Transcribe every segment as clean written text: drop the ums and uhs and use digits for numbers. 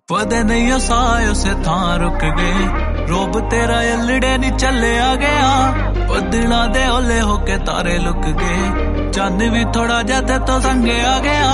पता नहीं ओ साए उसे थां रुक गए, रोब तेरा एलड़े नी चले आ गया, बदला दे ओले होके तारे लुक गए, चंद भी थोड़ा ज्यादा तो संगे आ गया।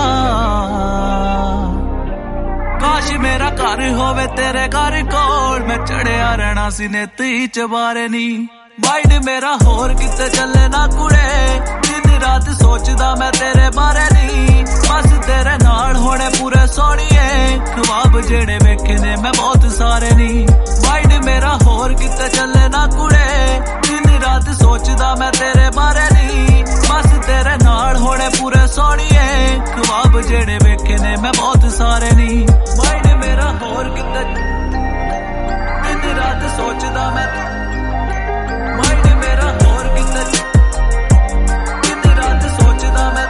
काश मेरा घर होवे तेरे घर कोल, मैं चढ़िया रहना सी नेती चबारे नी, माइंड मेरा होर किते चले ना कुड़े, दिन रात सोचदा मैं तेरे बारे नी, बस तेरे नाल होने पूरे सोनिए, ख्वाब जेड़े वेखे ने मैं बहुत सारे नी, माइंड मेरा होर किते चले ना कुड़े, दिन रात सोचदा मैं तेरे बारे नी, बस तेरे नाल होने पूरे सोनिए, ख्वाब जेड़े वेखे ने मैं बहुत सारे नी, माइंड मेरा होर किते दिन रात सोचदा मैं, माइंड मेरा होर किते दिन रात सोचदा मैं,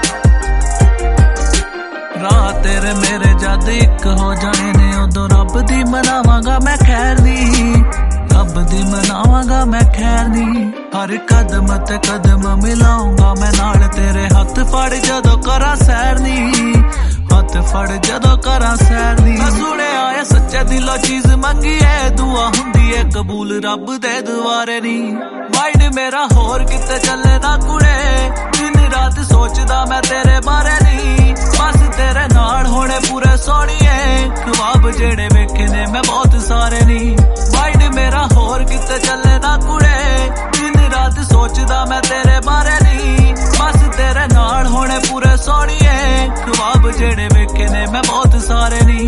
राह तेरे मेरे जद एक हो जाने ने, उदों रब दी मनावांगा मैं खैर दी, रब दी मनावांगा मैं खैर दी, हर कदम ते कदम मिलाऊंगा मैं नाल तेरे, हाथ फड़ जदों करा सैर दी, हाथ फड़ जदों करा सैर दी, मैं सुने आया सच्चे दिलों चीज मंगी है, दुआ हुंदी है कबूल रब दे दुआरे नी, माइंड मेरा होर किते चले ना कुड़े, दिन रात सोचदा मैं तेरे बारे नी, बस तेरे नाल होने पूरे सोनिए, ख्वाब जेड़े वेखे ने मैं बहुत सारे नी, माइंड मेरा होर किते चले ना कुड़े, दिन रात सोचदा मैं तेरे बारे नी, बस तेरे नाल होने पूरे सोनिए, ख्वाब जेड़े वेखे ने मैं बहुत सारे नी।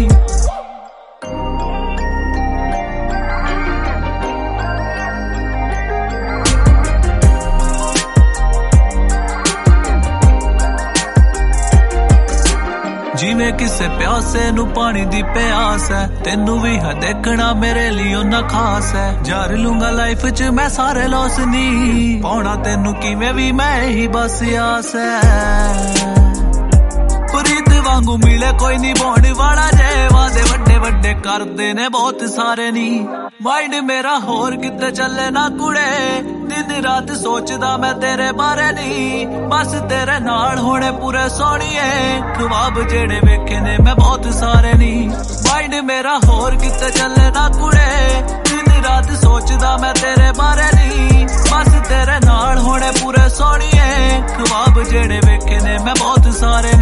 जिवें किसे प्यासे नू पानी दी प्यास है, तेनू भी है देखना मेरे लिए ना खास है, जार लूंगा लाइफ च मैं सारे लॉस नी, पाउणा तेनू किवें भी मैं ही बस आस है, प्रीत वांगू मिले कोई नहीं बौण वाला जे, वादे वड्डे वड्डे करदे ने बहुत सारे नी, माइंड मेरा होर किते चले ना कुड़े, दिन रात सोचदा मैं तेरे बारे नी, बस तेरे नाल होने पूरे सोनिए, ख्वाब जेड़े वेखे ने मैं बहुत सारे नी, माइंड मेरा होर किते चले ना कुड़े, दिन रात सोचदा मैं तेरे बारे नी, बस तेरे नाल होने पूरे सोनिए, ख्वाब जेड़े वेखे ने मैं बहुत सारे